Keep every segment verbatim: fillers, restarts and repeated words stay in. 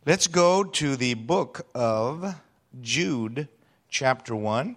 Let's go to the book of Jude, chapter one,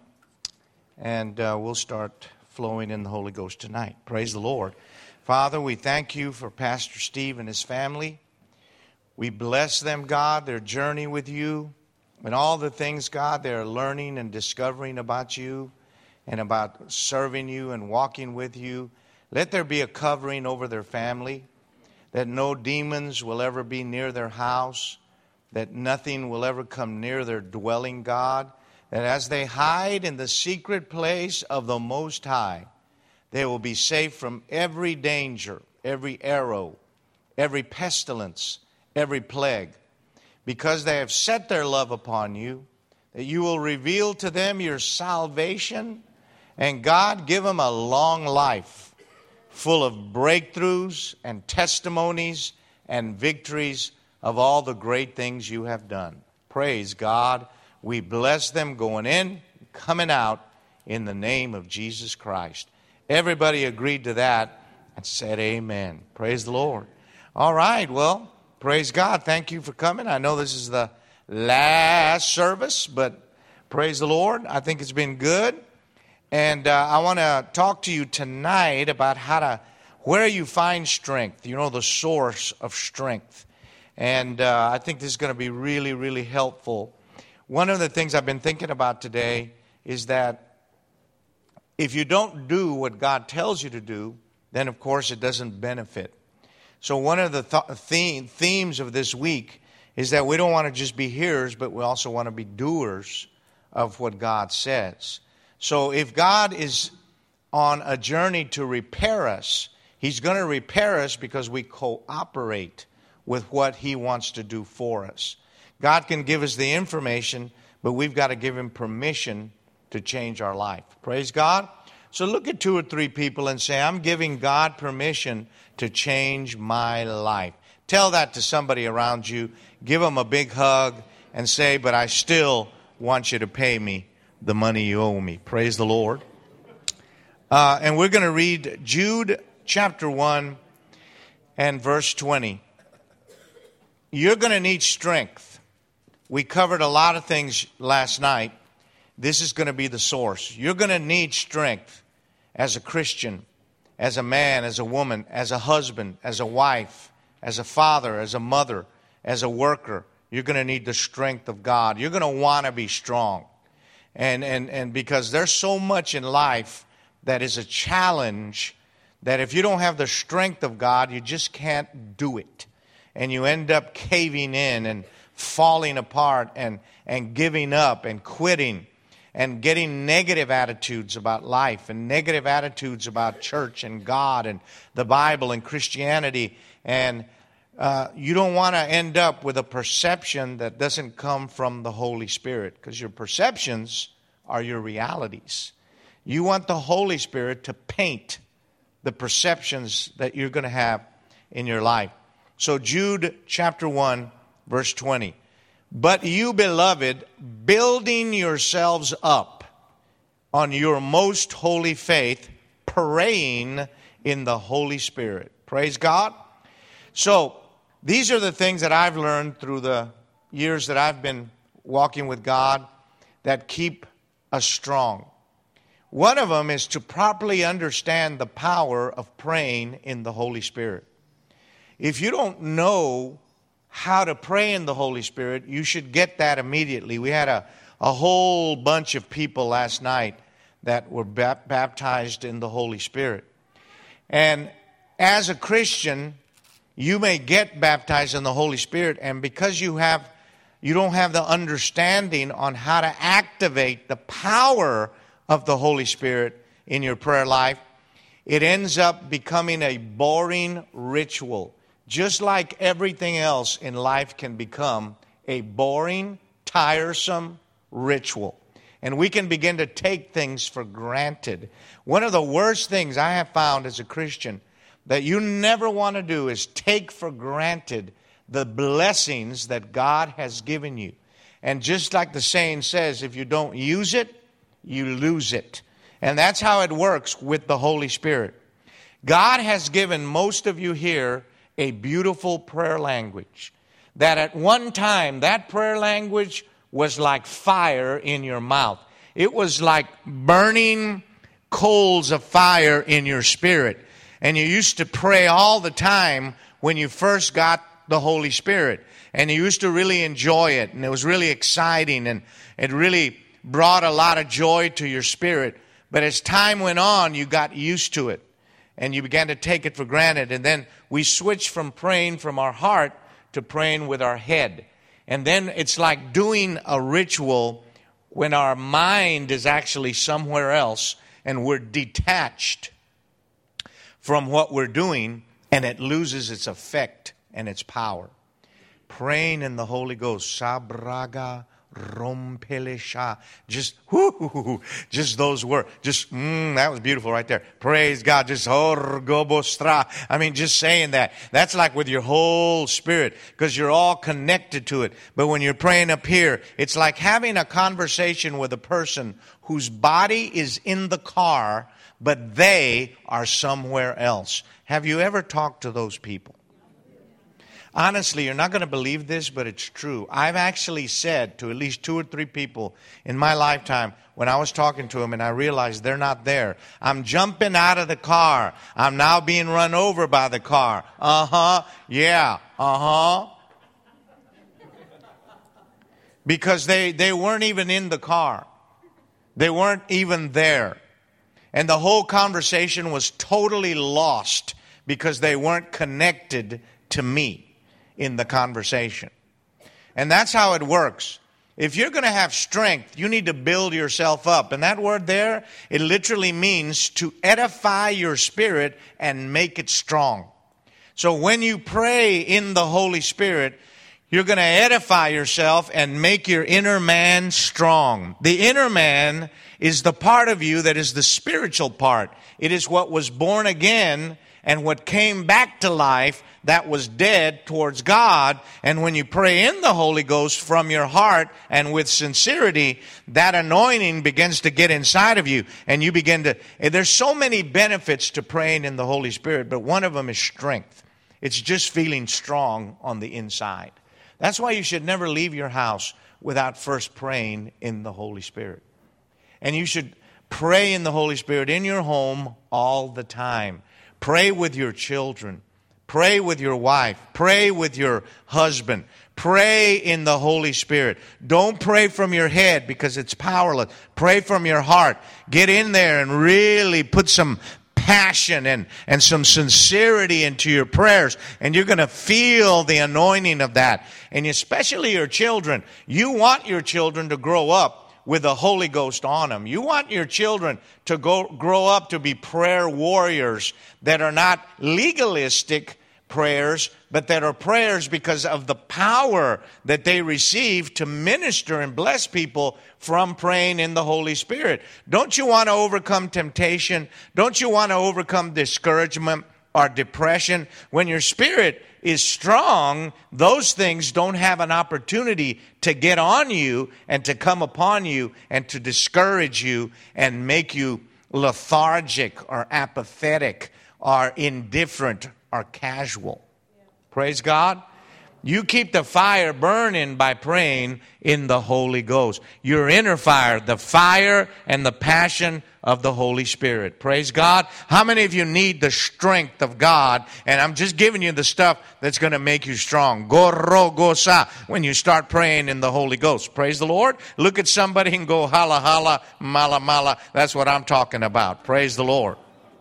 and uh, we'll start flowing in the Holy Ghost tonight. Praise the Lord. Father, we thank you for Pastor Steve and his family. We bless them, God, their journey with you, and all the things, God, they're learning and discovering about you and about serving you and walking with you. Let there be a covering over their family, that no demons will ever be near their house, that nothing will ever come near their dwelling, God, that as they hide in the secret place of the Most High, they will be safe from every danger, every arrow, every pestilence, every plague, because they have set their love upon you, that you will reveal to them your salvation, and God, give them a long life full of breakthroughs and testimonies and victories of all the great things you have done. Praise God. We bless them going in, coming out in the name of Jesus Christ. Everybody agreed to that and said amen. Praise the Lord. All right, well, praise God. Thank you for coming. I know this is the last service, but praise the Lord. I think it's been good. And uh, I want to talk to you tonight about how to, where you find strength, you know, the source of strength. And uh, I think this is going to be really, really helpful. One of the things I've been thinking about today is that if you don't do what God tells you to do, then of course it doesn't benefit. So one of the th- theme, themes of this week is that we don't want to just be hearers, but we also want to be doers of what God says. So if God is on a journey to repair us, He's going to repair us because we cooperate with what He wants to do for us. God can give us the information, but we've got to give Him permission to change our life. Praise God. So look at two or three people and say, I'm giving God permission to change my life. Tell that to somebody around you. Give them a big hug and say, but I still want you to pay me the money you owe me. Praise the Lord. Uh, and we're going to read Jude chapter one and verse twenty. You're going to need strength. We covered a lot of things last night. This is going to be the source. You're going to need strength as a Christian, as a man, as a woman, as a husband, as a wife, as a father, as a mother, as a worker. You're going to need the strength of God. You're going to want to be strong. And, and, and because there's so much in life that is a challenge that if you don't have the strength of God, you just can't do it. And you end up caving in and falling apart and, and giving up and quitting and getting negative attitudes about life and negative attitudes about church and God and the Bible and Christianity. And uh, you don't want to end up with a perception that doesn't come from the Holy Spirit, because your perceptions are your realities. You want the Holy Spirit to paint the perceptions that you're going to have in your life. So Jude chapter one, verse twenty. But you, beloved, building yourselves up on your most holy faith, praying in the Holy Spirit. Praise God. So these are the things that I've learned through the years that I've been walking with God that keep us strong. One of them is to properly understand the power of praying in the Holy Spirit. If you don't know how to pray in the Holy Spirit, you should get that immediately. We had a, a whole bunch of people last night that were bap- baptized in the Holy Spirit. And as a Christian, you may get baptized in the Holy Spirit, and because you have you don't have the understanding on how to activate the power of the Holy Spirit in your prayer life, it ends up becoming a boring ritual. Just like everything else in life can become a boring, tiresome ritual. And we can begin to take things for granted. One of the worst things I have found as a Christian that you never want to do is take for granted the blessings that God has given you. And just like the saying says, if you don't use it, you lose it. And that's how it works with the Holy Spirit. God has given most of you here a beautiful prayer language. that at one time that prayer language was like fire in your mouth. It was like burning coals of fire in your spirit. And you used to pray all the time when you first got the Holy Spirit. And you used to really enjoy it. And it was really exciting. And it really brought a lot of joy to your spirit. But as time went on, you got used to it. And you began to take it for granted. And then we switched from praying from our heart to praying with our head. And then it's like doing a ritual when our mind is actually somewhere else and we're detached from what we're doing, and it loses its effect and its power. Praying in the Holy Ghost. Sabraga rompelesha. Just, whoo, just those words. Just, mm, that was beautiful right there. Praise God. Just, orgobostra. I mean, just saying that. That's like with your whole spirit, because you're all connected to it. But when you're praying up here, it's like having a conversation with a person whose body is in the car, but they are somewhere else. Have you ever talked to those people? Honestly, you're not going to believe this, but it's true. I've actually said to at least two or three people in my lifetime, when I was talking to them and I realized they're not there, I'm jumping out of the car. I'm now being run over by the car. Uh-huh. Yeah. Uh-huh. Because they, they weren't even in the car. They weren't even there. And the whole conversation was totally lost because they weren't connected to me in the conversation. And that's how it works. If you're going to have strength, you need to build yourself up. And that word there, it literally means to edify your spirit and make it strong. So when you pray in the Holy Spirit, you're going to edify yourself and make your inner man strong. The inner man is the part of you that is the spiritual part. It is what was born again and what came back to life that was dead towards God. And when you pray in the Holy Ghost from your heart and with sincerity, that anointing begins to get inside of you. And you begin to, there's so many benefits to praying in the Holy Spirit, but one of them is strength. It's just feeling strong on the inside. That's why you should never leave your house without first praying in the Holy Spirit. And you should pray in the Holy Spirit in your home all the time. Pray with your children. Pray with your wife. Pray with your husband. Pray in the Holy Spirit. Don't pray from your head because it's powerless. Pray from your heart. Get in there and really put some passion and, and some sincerity into your prayers. And you're going to feel the anointing of that. And especially your children. You want your children to grow up with the Holy Ghost on them. You want your children to go grow up to be prayer warriors that are not legalistic prayers, but that are prayers because of the power that they receive to minister and bless people from praying in the Holy Spirit. Don't you want to overcome temptation? Don't you want to overcome discouragement or depression? When your spirit is strong, those things don't have an opportunity to get on you and to come upon you and to discourage you and make you lethargic or apathetic or indifferent or casual. Praise God. You keep the fire burning by praying in the Holy Ghost. Your inner fire, the fire and the passion of the Holy Spirit. Praise God. How many of you need the strength of God? And I'm just giving you the stuff that's going to make you strong. Goro gosa. When you start praying in the Holy Ghost. Praise the Lord. Look at somebody and go hala hala, mala mala. That's what I'm talking about. Praise the Lord.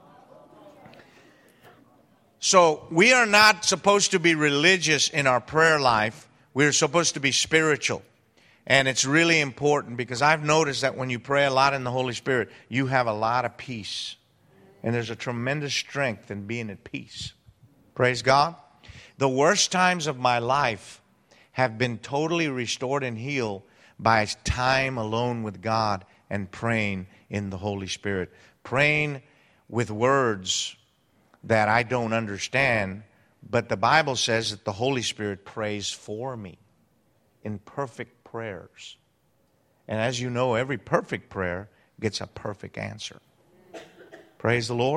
So we are not supposed to be religious in our prayer life. We're supposed to be spiritual. And it's really important because I've noticed that when you pray a lot in the Holy Spirit, you have a lot of peace. And there's a tremendous strength in being at peace. Praise God. The worst times of my life have been totally restored and healed by time alone with God and praying in the Holy Spirit. Praying with words that I don't understand, but the Bible says that the Holy Spirit prays for me in perfect prayers. And as you know, every perfect prayer gets a perfect answer. Praise the Lord.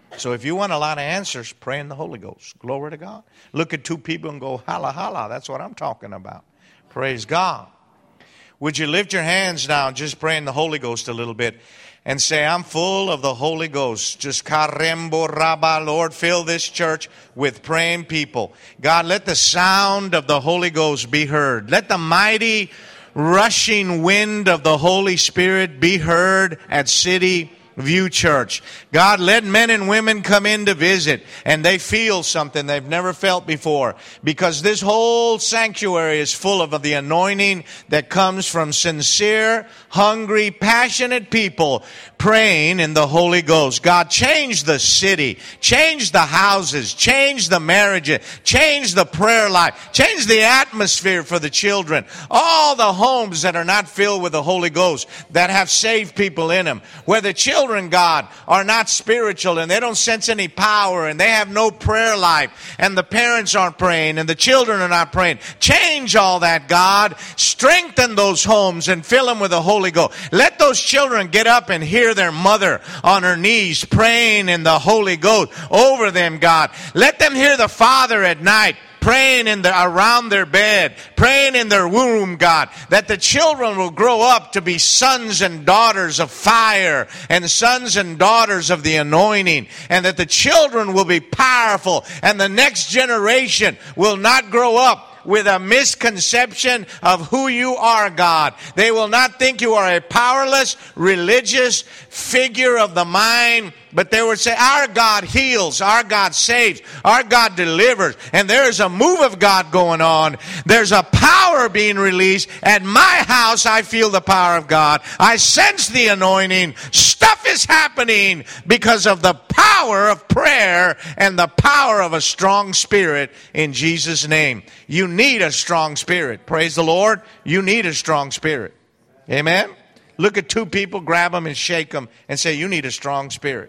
So if you want a lot of answers, pray in the Holy Ghost. Glory to God. Look at two people and go, holla, holla. That's what I'm talking about. Praise God. Would you lift your hands now and just pray in the Holy Ghost a little bit and say, I'm full of the Holy Ghost. Just karembo rabba, Lord, fill this church with praying people. God, let the sound of the Holy Ghost be heard. Let the mighty rushing wind of the Holy Spirit be heard at City View Church. God, let men and women come in to visit and they feel something they've never felt before, because this whole sanctuary is full of the anointing that comes from sincere, hungry, passionate people praying in the Holy Ghost. God, change the city, change the houses, change the marriages, change the prayer life, change the atmosphere for the children. All the homes that are not filled with the Holy Ghost, that have saved people in them, where the children, God, are not spiritual and they don't sense any power and they have no prayer life and the parents aren't praying and the children are not praying. Change all that, God. Strengthen those homes and fill them with the Holy Ghost. Let those children get up and hear their mother on her knees praying in the Holy Ghost over them, God. Let them hear the father at night praying in the, around their bed, praying in their womb, God, that the children will grow up to be sons and daughters of fire and sons and daughters of the anointing, and that the children will be powerful and the next generation will not grow up with a misconception of who you are, God. They will not think you are a powerless, religious figure of the mind, but they would say, our God heals, our God saves, our God delivers, and there is a move of God going on. There's a power being released. At my house, I feel the power of God. I sense the anointing. Stuff is happening because of the power of prayer and the power of a strong spirit in Jesus' name. You need a strong spirit. Praise the Lord. You need a strong spirit. Amen. Look at two people, grab them and shake them and say, you need a strong spirit.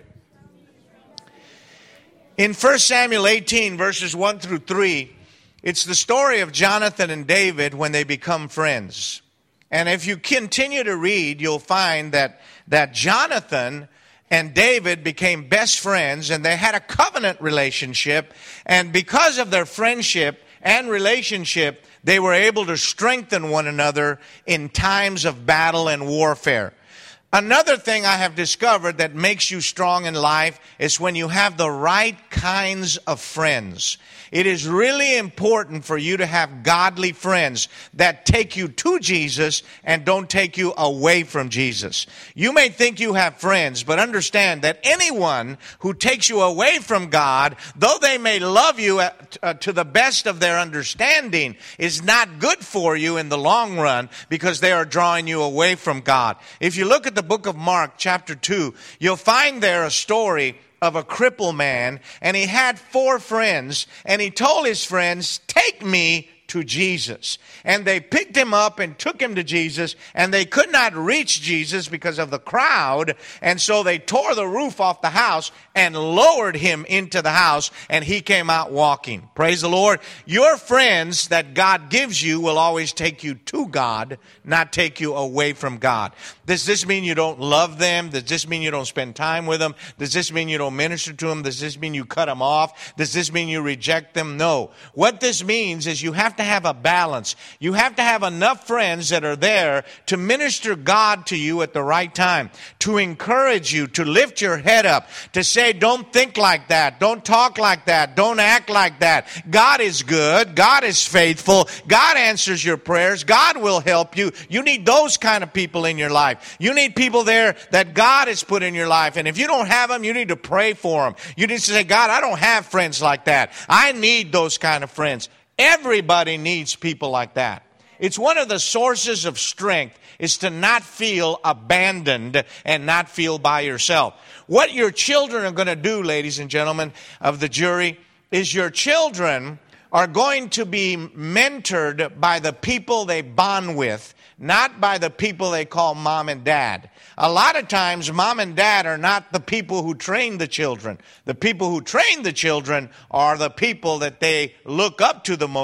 In First Samuel eighteen, verses one through three, it's the story of Jonathan and David when they become friends. And if you continue to read, you'll find that, that Jonathan and David became best friends, and they had a covenant relationship. And because of their friendship and relationship, they were able to strengthen one another in times of battle and warfare. Another thing I have discovered that makes you strong in life is when you have the right kinds of friends. It is really important for you to have godly friends that take you to Jesus and don't take you away from Jesus. You may think you have friends, but understand that anyone who takes you away from God, though they may love you at, uh, to the best of their understanding, is not good for you in the long run, because they are drawing you away from God. If you look at the book of Mark, chapter two, you'll find there a story of a crippled man, and he had four friends, and he told his friends, take me to Jesus. And they picked him up and took him to Jesus, and they could not reach Jesus because of the crowd, and so they tore the roof off the house and lowered him into the house, and he came out walking. Praise the Lord. Your friends that God gives you will always take you to God, not take you away from God. Does this mean you don't love them? Does this mean you don't spend time with them? Does this mean you don't minister to them? Does this mean you cut them off? Does this mean you reject them? No. What this means is you have to have a balance. You have to have enough friends that are there to minister God to you at the right time, to encourage you, to lift your head up, to say, don't think like that, don't talk like that, don't act like that. God is good, God is faithful, God answers your prayers, God will help you. You need those kind of people in your life. You need people there that God has put in your life, and if you don't have them, you need to pray for them. You need to say, God, I don't have friends like that. I need those kind of friends. Everybody needs people like that. It's one of the sources of strength is to not feel abandoned and not feel by yourself. What your children are going to do, ladies and gentlemen of the jury, is your children are going to be mentored by the people they bond with, not by the people they call mom and dad. A lot of times, mom and dad are not the people who train the children. The people who train the children are the people that they look up to the most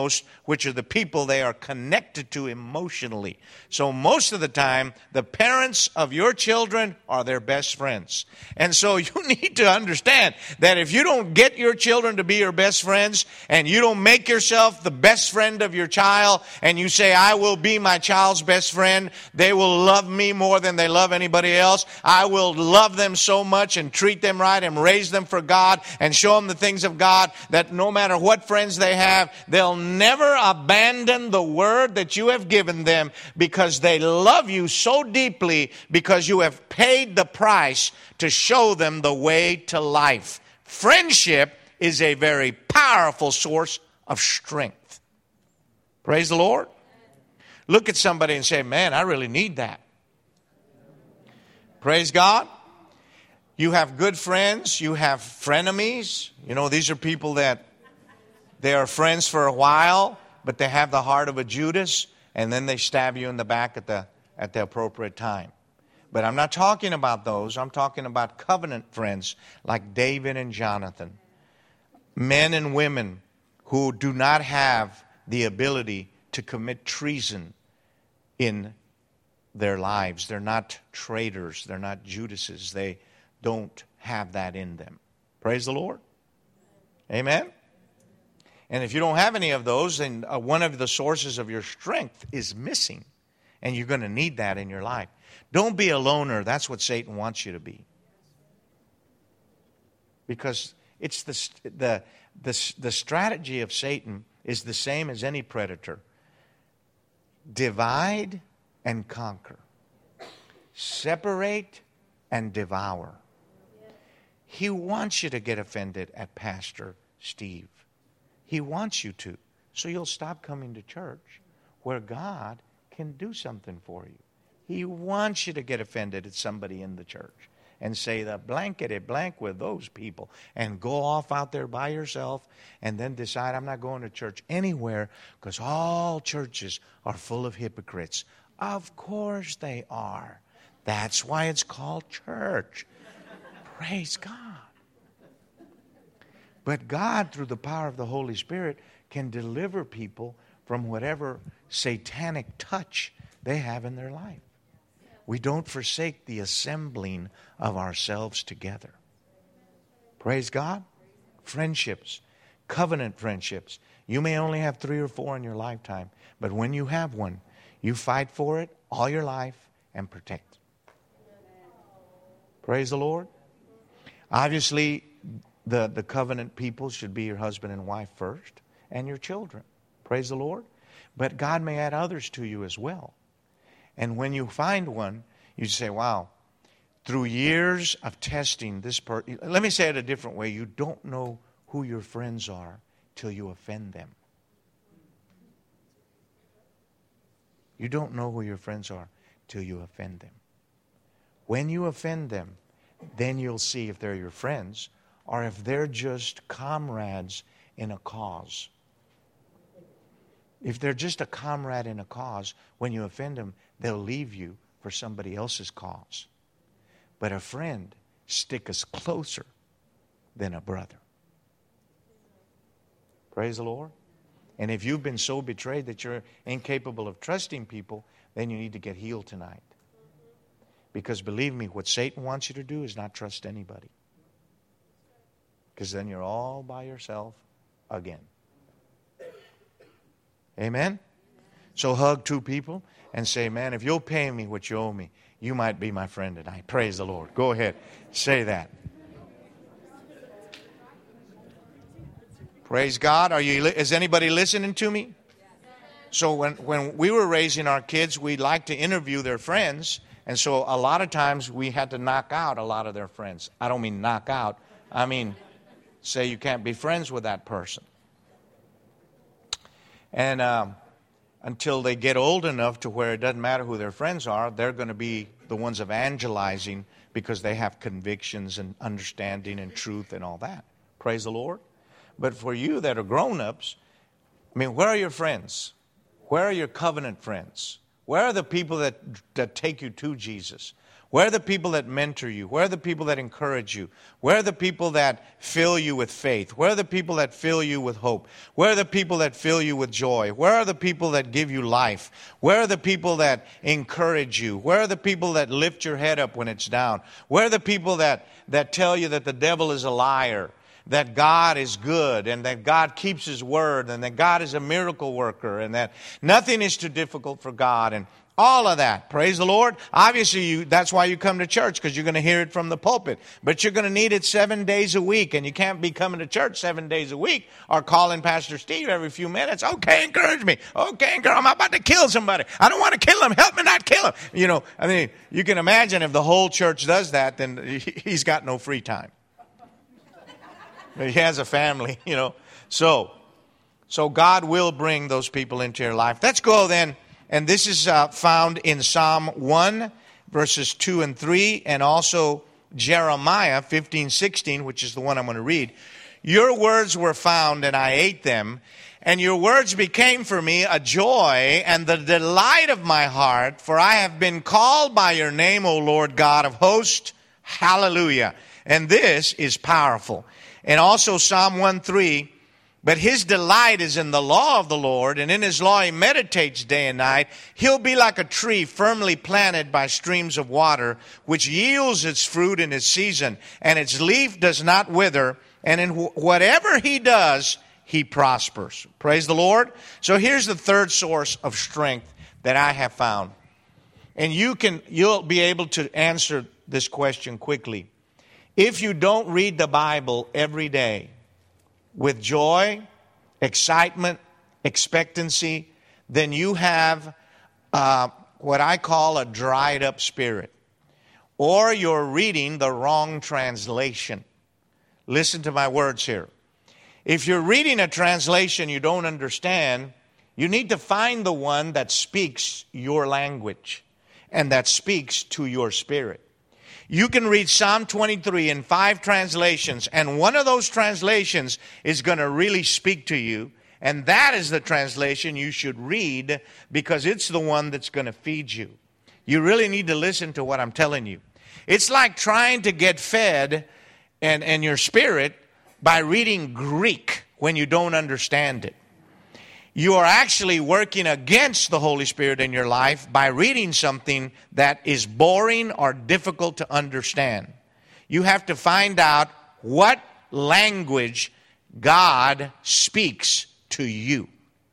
which are the people they are connected to emotionally. So most of the time, the parents of your children are their best friends. And so you need to understand that if you don't get your children to be your best friends, and you don't make yourself the best friend of your child, and you say, I will be my child's best friend, they will love me more than they love anybody else. I will love them so much and treat them right and raise them for God and show them the things of God, that no matter what friends they have, they'll never abandon the word that you have given them, because they love you so deeply, because you have paid the price to show them the way to life. Friendship is a very powerful source of strength. Praise the Lord. Look at somebody and say, man, I really need that. Praise God. You have good friends. You have frenemies. You know, these are people that they are friends for a while, but they have the heart of a Judas, and then they stab you in the back at the at the appropriate time. But I'm not talking about those. I'm talking about covenant friends like David and Jonathan. Men and women who do not have the ability to commit treason in their lives. They're not traitors. They're not Judases. They don't have that in them. Praise the Lord. Amen. And if you don't have any of those, then uh, one of the sources of your strength is missing. And you're going to need that in your life. Don't be a loner. That's what Satan wants you to be. Because it's the, the, the, the strategy of Satan is the same as any predator. Divide and conquer. Separate and devour. He wants you to get offended at Pastor Steve. He wants you to. So you'll stop coming to church where God can do something for you. He wants you to get offended at somebody in the church and say the blankety blank with those people and go off out there by yourself and then decide I'm not going to church anywhere because all churches are full of hypocrites. Of course they are. That's why it's called church. Praise God. But God, through the power of the Holy Spirit, can deliver people from whatever satanic touch they have in their life. We don't forsake the assembling of ourselves together. Praise God. Friendships, covenant friendships. You may only have three or four in your lifetime, but when you have one, you fight for it all your life and protect it. Praise the Lord. Obviously, the, the covenant people should be your husband and wife first, and your children. Praise the Lord. But God may add others to you as well. And when you find one, you say, wow, through years of testing this person, let me say it a different way. You don't know who your friends are till you offend them. You don't know who your friends are till you offend them. When you offend them, then you'll see if they're your friends or if they're just comrades in a cause. If they're just a comrade in a cause, when you offend them, they'll leave you for somebody else's cause. But a friend sticks closer than a brother. Praise the Lord. And if you've been so betrayed that you're incapable of trusting people, then you need to get healed tonight. Because believe me, what Satan wants you to do is not trust anybody. Because then you're all by yourself again. Amen? So hug two people and say, man, if you'll pay me what you owe me, you might be my friend tonight. Praise the Lord. Go ahead. Say that. Praise God. Are you? Is anybody listening to me? So when, when we were raising our kids, we liked to interview their friends. And so a lot of times we had to knock out a lot of their friends. I don't mean knock out. I mean, say you can't be friends with that person. And um, until they get old enough to where it doesn't matter who their friends are, they're going to be the ones evangelizing because they have convictions and understanding and truth and all that. Praise the Lord. But for you that are grown-ups, I mean, where are your friends? Where are your covenant friends? Where are the people that, that take you to Jesus? Where are the people that mentor you? Where are the people that encourage you? Where are the people that fill you with faith? Where are the people that fill you with hope? Where are the people that fill you with joy? Where are the people that give you life? Where are the people that encourage you? Where are the people that lift your head up when it's down? Where are the people that, that tell you that the devil is a liar, that God is good, and that God keeps His word, and that God is a miracle worker, and that nothing is too difficult for God, and all of that. Praise the Lord. Obviously, you, that's why you come to church, because you're going to hear it from the pulpit. But you're going to need it seven days a week, and you can't be coming to church seven days a week or calling Pastor Steve every few minutes. Okay, encourage me. Okay, encourage. I'm about to kill somebody. I don't want to kill him. Help me not kill him. You know, I mean, you can imagine if the whole church does that, then he's got no free time. He has a family, you know. So, so God will bring those people into your life. Let's go then. And this is uh, found in Psalm one, verses two and three, and also Jeremiah fifteen, sixteen, which is the one I'm going to read. Your words were found, and I ate them, and your words became for me a joy and the delight of my heart, for I have been called by your name, O Lord God of hosts. Hallelujah. And this is powerful. And also Psalm one, three, but his delight is in the law of the Lord, and in his law he meditates day and night. He'll be like a tree firmly planted by streams of water, which yields its fruit in its season, and its leaf does not wither, and in wh- whatever he does, he prospers. Praise the Lord. So here's the third source of strength that I have found. And you can, you'll be able to answer this question quickly. If you don't read the Bible every day, with joy, excitement, expectancy, then you have uh, what I call a dried up spirit. Or you're reading the wrong translation. Listen to my words here. If you're reading a translation you don't understand, you need to find the one that speaks your language and that speaks to your spirit. You can read Psalm twenty-three in five translations, and one of those translations is going to really speak to you, and that is the translation you should read because it's the one that's going to feed you. You really need to listen to what I'm telling you. It's like trying to get fed and, and your spirit by reading Greek when you don't understand it. You are actually working against the Holy Spirit in your life by reading something that is boring or difficult to understand. You have to find out what language God speaks to you.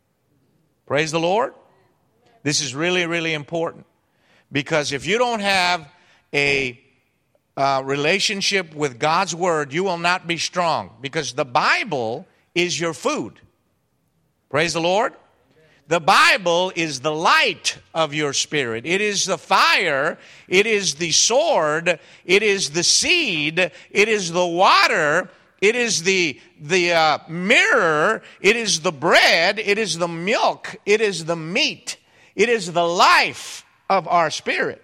Praise the Lord. This is really, really important. Because if you don't have a uh, relationship with God's Word, you will not be strong. Because the Bible is your food. Praise the Lord. The Bible is the light of your spirit. It is the fire. It is the sword. It is the seed. It is the water. It is the, the uh, mirror. It is the bread. It is the milk. It is the meat. It is the life of our spirit.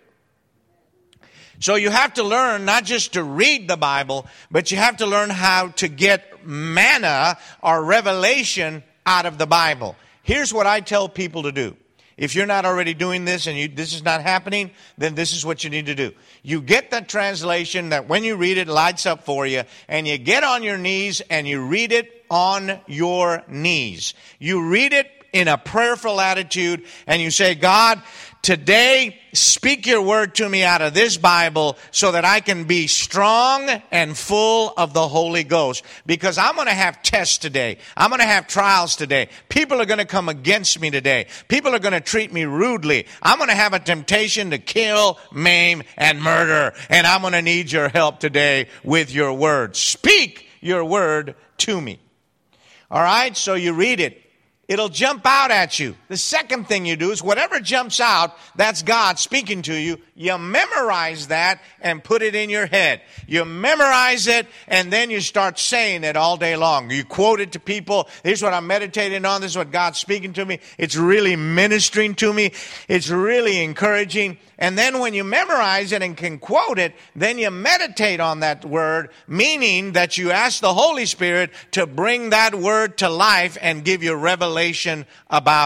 So you have to learn not just to read the Bible, but you have to learn how to get manna or revelation out of the Bible. Here's what I tell people to do. If you're not already doing this and you, this is not happening, then this is what you need to do. You get the translation that when you read it lights up for you, and you get on your knees and you read it on your knees. You read it in a prayerful attitude and you say, God, today, speak your word to me out of this Bible so that I can be strong and full of the Holy Ghost. Because I'm going to have tests today. I'm going to have trials today. People are going to come against me today. People are going to treat me rudely. I'm going to have a temptation to kill, maim, and murder. And I'm going to need your help today with your word. Speak your word to me. All right, so you read it. It'll jump out at you. The second thing you do is whatever jumps out, that's God speaking to you. You memorize that and put it in your head. You memorize it and then you start saying it all day long. You quote it to people. This is what I'm meditating on. This is what God's speaking to me. It's really ministering to me. It's really encouraging. And then when you memorize it and can quote it, then you meditate on that word, meaning that you ask the Holy Spirit to bring that word to life and give you revelation about it.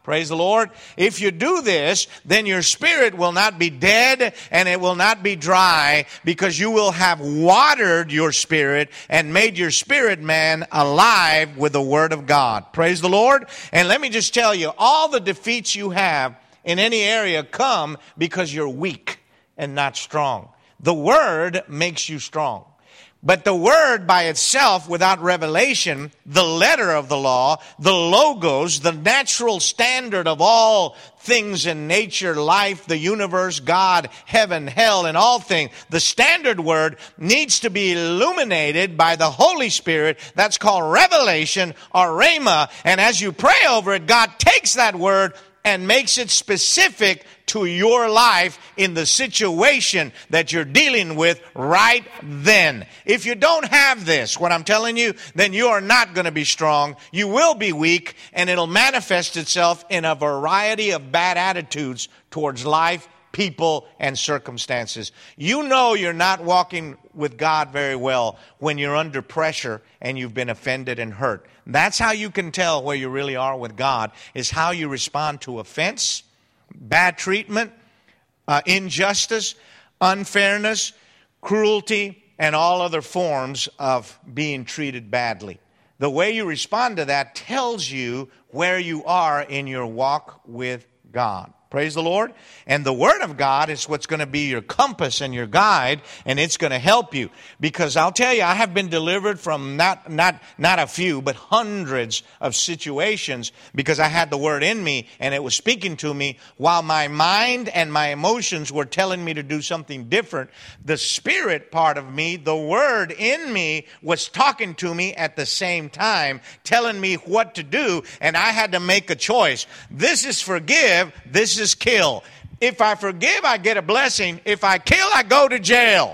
Praise the Lord. If you do this, then your spirit will not be dead and it will not be dry, because you will have watered your spirit and made your spirit man alive with the Word of God. Praise the Lord. And let me just tell you, all the defeats you have in any area come because you're weak and not strong. The Word makes you strong. But the Word by itself, without revelation, the letter of the law, the logos, the natural standard of all things in nature, life, the universe, God, heaven, hell, and all things, the standard word needs to be illuminated by the Holy Spirit. That's called revelation or rhema. And as you pray over it, God takes that word and makes it specific to your life in the situation that you're dealing with right then. If you don't have this, what I'm telling you, then you are not going to be strong. You will be weak, and it'll manifest itself in a variety of bad attitudes towards life, people, and circumstances. You know you're not walking with God very well when you're under pressure and you've been offended and hurt. That's how you can tell where you really are with God, is how you respond to offense, bad treatment, uh, injustice, unfairness, cruelty, and all other forms of being treated badly. The way you respond to that tells you where you are in your walk with God. Praise the Lord. And the Word of God is what's going to be your compass and your guide, and it's going to help you. Because I'll tell you, I have been delivered from not, not, not a few, but hundreds of situations because I had the Word in me, and it was speaking to me while my mind and my emotions were telling me to do something different. The Spirit part of me, the Word in me, was talking to me at the same time, telling me what to do, and I had to make a choice. This is forgive, this is kill. If I forgive, I get a blessing. If I kill, I go to jail.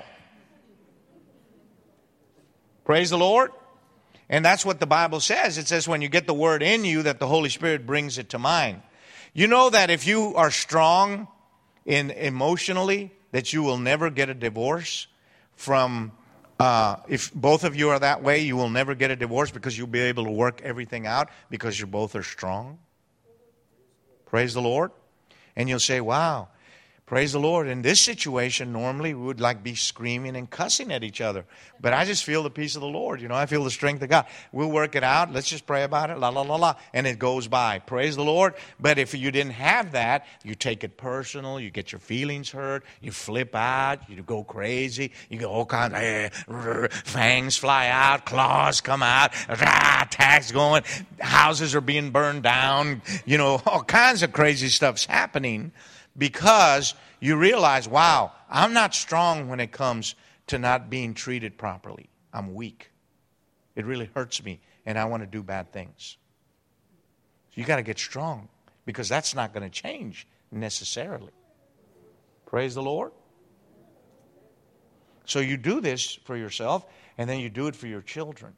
Praise the Lord. And that's what the Bible says. It says when you get the Word in you, that the Holy Spirit brings it to mind. You know that if you are strong in emotionally, that you will never get a divorce from, uh, if both of you are that way, you will never get a divorce because you'll be able to work everything out because you both are strong. Praise the Lord. And you'll say, wow, praise the Lord. In this situation, normally we would like be screaming and cussing at each other. But I just feel the peace of the Lord. You know, I feel the strength of God. We'll work it out. Let's just pray about it. La, la, la, la. And it goes by. Praise the Lord. But if you didn't have that, you take it personal. You get your feelings hurt. You flip out. You go crazy. You go all kinds of eh, rrr, fangs fly out. Claws come out. Rah, attacks going. Houses are being burned down. You know, all kinds of crazy stuff's happening. Because you realize, wow, I'm not strong when it comes to not being treated properly. I'm weak. It really hurts me, and I want to do bad things. So you got to get strong, because that's not going to change necessarily. Praise the Lord. So you do this for yourself, and then you do it for your children.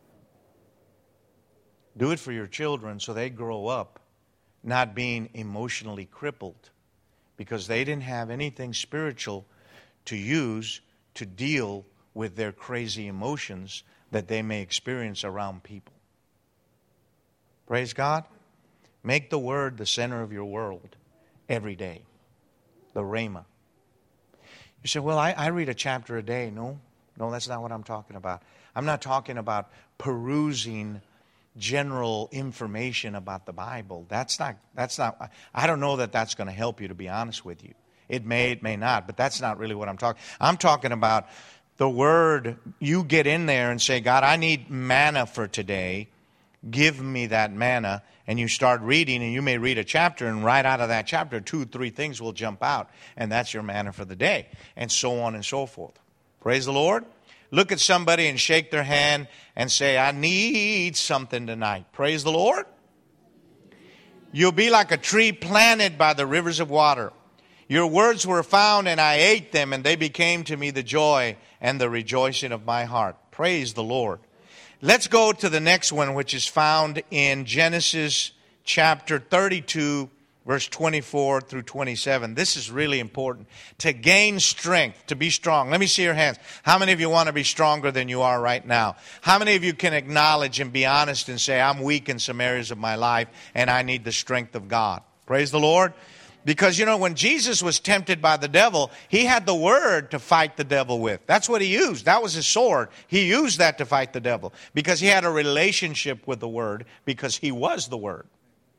Do it for your children so they grow up not being emotionally crippled, because they didn't have anything spiritual to use to deal with their crazy emotions that they may experience around people. Praise God. Make the Word the center of your world every day. The Rhema. You say, well, I, I read a chapter a day. No, no, that's not what I'm talking about. I'm not talking about perusing general information about the Bible. That's not, that's not, I don't know that that's going to help you, to be honest with you. It may, it may not, but that's not really what I'm talking. I'm talking about the Word. You get in there and say, God, I need manna for today. Give me that manna. And you start reading, and you may read a chapter, and right out of that chapter, two, three things will jump out. And that's your manna for the day. And so on and so forth. Praise the Lord. Look at somebody and shake their hand and say, I need something tonight. Praise the Lord. You'll be like a tree planted by the rivers of water. Your words were found, and I ate them, and they became to me the joy and the rejoicing of my heart. Praise the Lord. Let's go to the next one, which is found in Genesis chapter thirty-two, verse twenty-four through twenty-seven. This is really important. To gain strength, to be strong. Let me see your hands. How many of you want to be stronger than you are right now? How many of you can acknowledge and be honest and say, I'm weak in some areas of my life and I need the strength of God? Praise the Lord. Because, you know, when Jesus was tempted by the devil, he had the word to fight the devil with. That's what he used. That was his sword. He used that to fight the devil because he had a relationship with the word, because he was the word.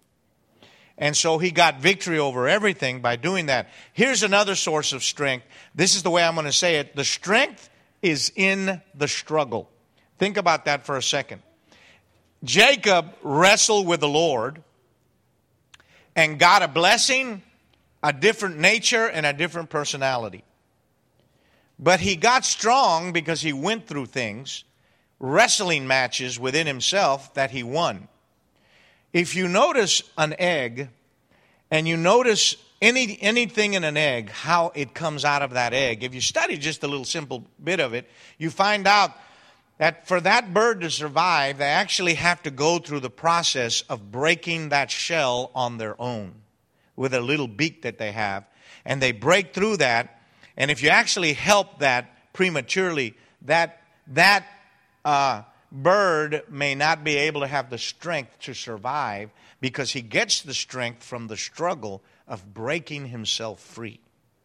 And so he got victory over everything by doing that. Here's another source of strength. This is the way I'm going to say it. The strength is in the struggle. Think about that for a second. Jacob wrestled with the Lord and got a blessing, a different nature, and a different personality. But he got strong because he went through things, wrestling matches within himself that he won. If you notice an egg, and you notice any anything in an egg, how it comes out of that egg, if you study just a little simple bit of it, you find out that for that bird to survive, they actually have to go through the process of breaking that shell on their own with a little beak that they have. And they break through that. And if you actually help that prematurely, that, that uh, bird may not be able to have the strength to survive, because he gets the strength from the struggle of breaking himself free.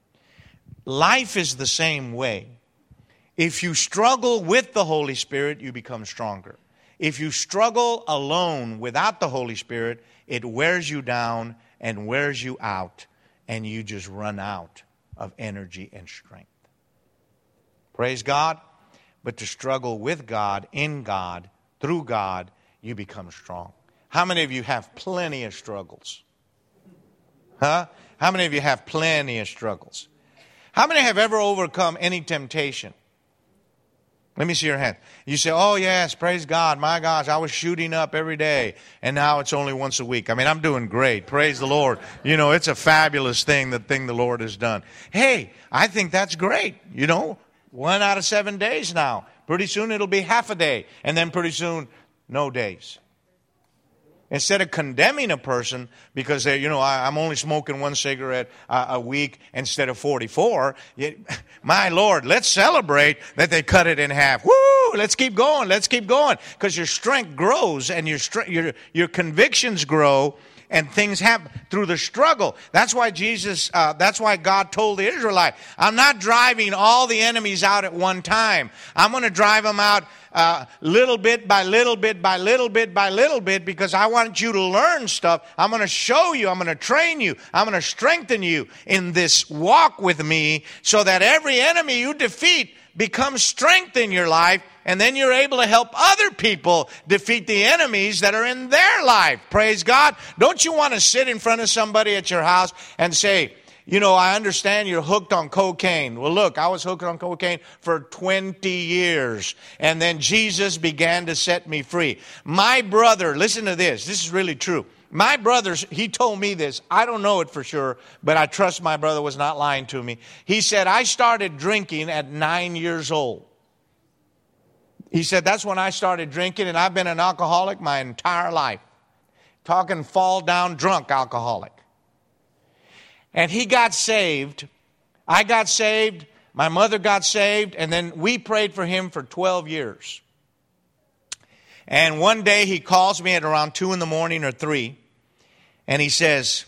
Life is the same way. If you struggle with the Holy Spirit, you become stronger. If you struggle alone without the Holy Spirit, it wears you down and wears you out, and you just run out of energy and strength. Praise God. But to struggle with God, in God, through God, you become strong. How many of you have plenty of struggles? Huh? How many of you have plenty of struggles? How many have ever overcome any temptation? Let me see your hand. You say, oh yes, praise God. My gosh, I was shooting up every day, and now it's only once a week. I mean, I'm doing great. Praise the Lord. You know, it's a fabulous thing, the thing the Lord has done. Hey, I think that's great. You know, one out of seven days now. Pretty soon it'll be half a day, and then pretty soon, no days. Instead of condemning a person because they, you know, I, I'm only smoking one cigarette uh, a week instead of forty-four. You, my Lord, let's celebrate that they cut it in half. Woo! Let's keep going. Let's keep going, because your strength grows and your your your convictions grow. And things happen through the struggle. That's why Jesus, uh, that's why God told the Israelites, I'm not driving all the enemies out at one time. I'm going to drive them out uh, little bit by little bit by little bit by little bit, because I want you to learn stuff. I'm going to show you. I'm going to train you. I'm going to strengthen you in this walk with me, so that every enemy you defeat becomes strength in your life. And then you're able to help other people defeat the enemies that are in their life. Praise God. Don't you want to sit in front of somebody at your house and say, you know, I understand you're hooked on cocaine. Well, look, I was hooked on cocaine for twenty years. And then Jesus began to set me free. My brother, listen to this. This is really true. My brother, he told me this. I don't know it for sure, but I trust my brother was not lying to me. He said, I started drinking at nine years old. He said, that's when I started drinking, and I've been an alcoholic my entire life. Talking fall down drunk alcoholic. And he got saved. I got saved. My mother got saved. And then we prayed for him for twelve years. And one day he calls me at around two in the morning or three. And he says,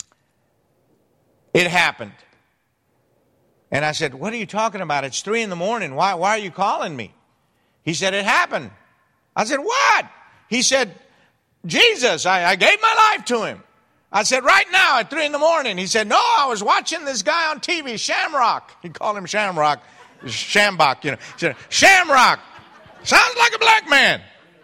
it happened. And I said, what are you talking about? It's three in the morning. Why, why are you calling me? He said, it happened. I said, what? He said, Jesus, I, I gave my life to him. I said, right now at three in the morning. He said, no, I was watching this guy on T V, Shamrock. He called him Shamrock. Shambach, you know. He said, Shamrock. Sounds like a black man.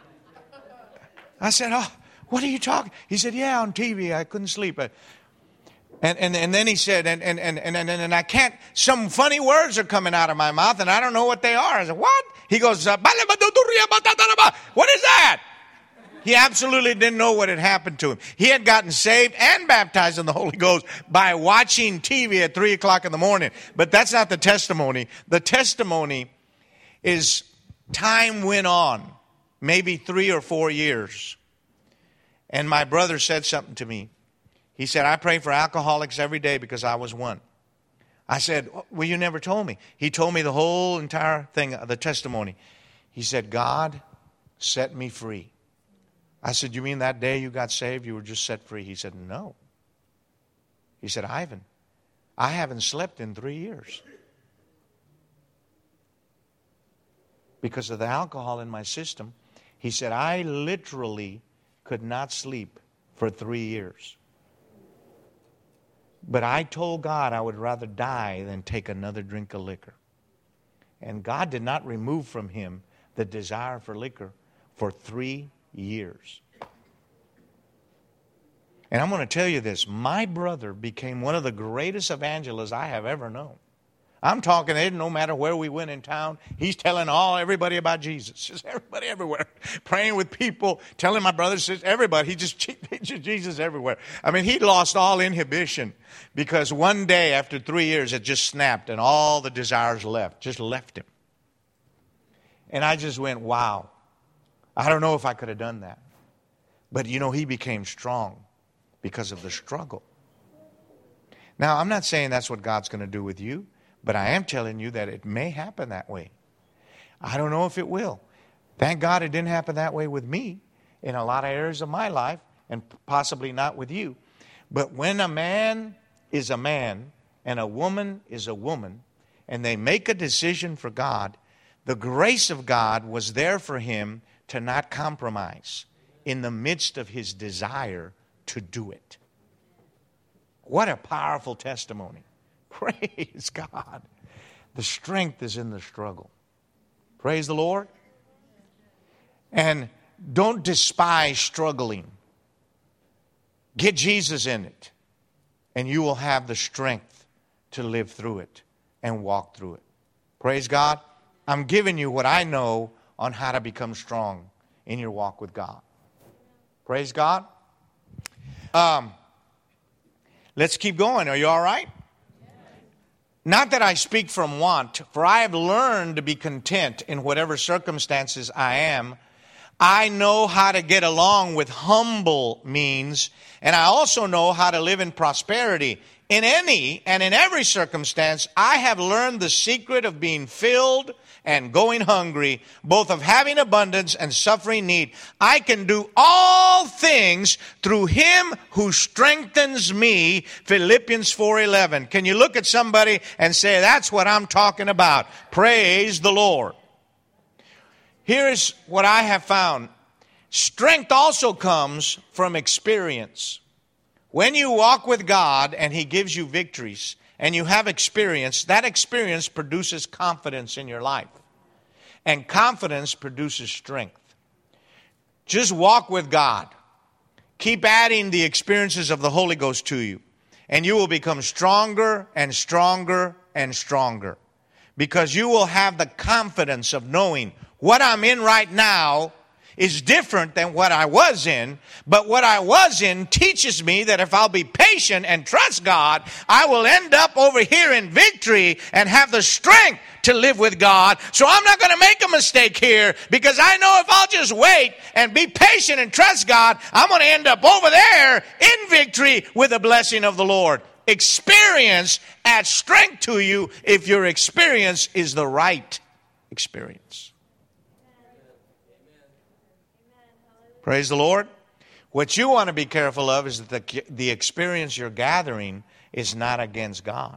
I said, oh, what are you talking? He said, yeah, on T V. I couldn't sleep. And, and, and then he said, and, and, and, and, and I can't, some funny words are coming out of my mouth, and I don't know what they are. I said, what? He goes, what is that? He absolutely didn't know what had happened to him. He had gotten saved and baptized in the Holy Ghost by watching T V at three o'clock in the morning. But that's not the testimony. The testimony is time went on, maybe three or four years. And my brother said something to me. He said, I pray for alcoholics every day because I was one. I said, well, you never told me. He told me the whole entire thing, the testimony. He said, God set me free. I said, you mean that day you got saved, you were just set free? He said, no. He said, Ivan, I haven't slept in three years. Because of the alcohol in my system. He said, I literally could not sleep for three years. But I told God I would rather die than take another drink of liquor. And God did not remove from him the desire for liquor for three years. And I'm going to tell you this. My brother became one of the greatest evangelists I have ever known. I'm talking, no matter where we went in town, he's telling all everybody about Jesus. Just everybody everywhere. Praying with people, telling my brothers, everybody. He just, Jesus everywhere. I mean, he lost all inhibition because one day after three years it just snapped and all the desires left, just left him. And I just went, wow. I don't know if I could have done that. But, you know, he became strong because of the struggle. Now, I'm not saying that's what God's going to do with you. But I am telling you that it may happen that way. I don't know if it will. Thank God it didn't happen that way with me in a lot of areas of my life, and possibly not with you. But when a man is a man and a woman is a woman, and they make a decision for God, the grace of God was there for him to not compromise in the midst of his desire to do it. What a powerful testimony. Praise God. The strength is in the struggle. Praise the Lord. And don't despise struggling. Get Jesus in it. And you will have the strength to live through it and walk through it. Praise God. I'm giving you what I know on how to become strong in your walk with God. Praise God. Um, let's keep going. Are you all right? Not that I speak from want, for I have learned to be content in whatever circumstances I am. I know how to get along with humble means, and I also know how to live in prosperity. In any and in every circumstance, I have learned the secret of being filled and going hungry, both of having abundance and suffering need. I can do all things through him who strengthens me, Philippians four eleven. Can you look at somebody and say, that's what I'm talking about? Praise the Lord. Here's what I have found. Strength also comes from experience. When you walk with God and he gives you victories and you have experience, that experience produces confidence in your life. And confidence produces strength. Just walk with God. Keep adding the experiences of the Holy Ghost to you. And you will become stronger and stronger and stronger. Because you will have the confidence of knowing what I'm in right now is different than what I was in, but what I was in teaches me that if I'll be patient and trust God, I will end up over here in victory and have the strength to live with God. So I'm not going to make a mistake here, because I know if I'll just wait and be patient and trust God, I'm going to end up over there in victory with the blessing of the Lord. Experience adds strength to you if your experience is the right experience. Praise the Lord. What you want to be careful of is that the, the experience you're gathering is not against God.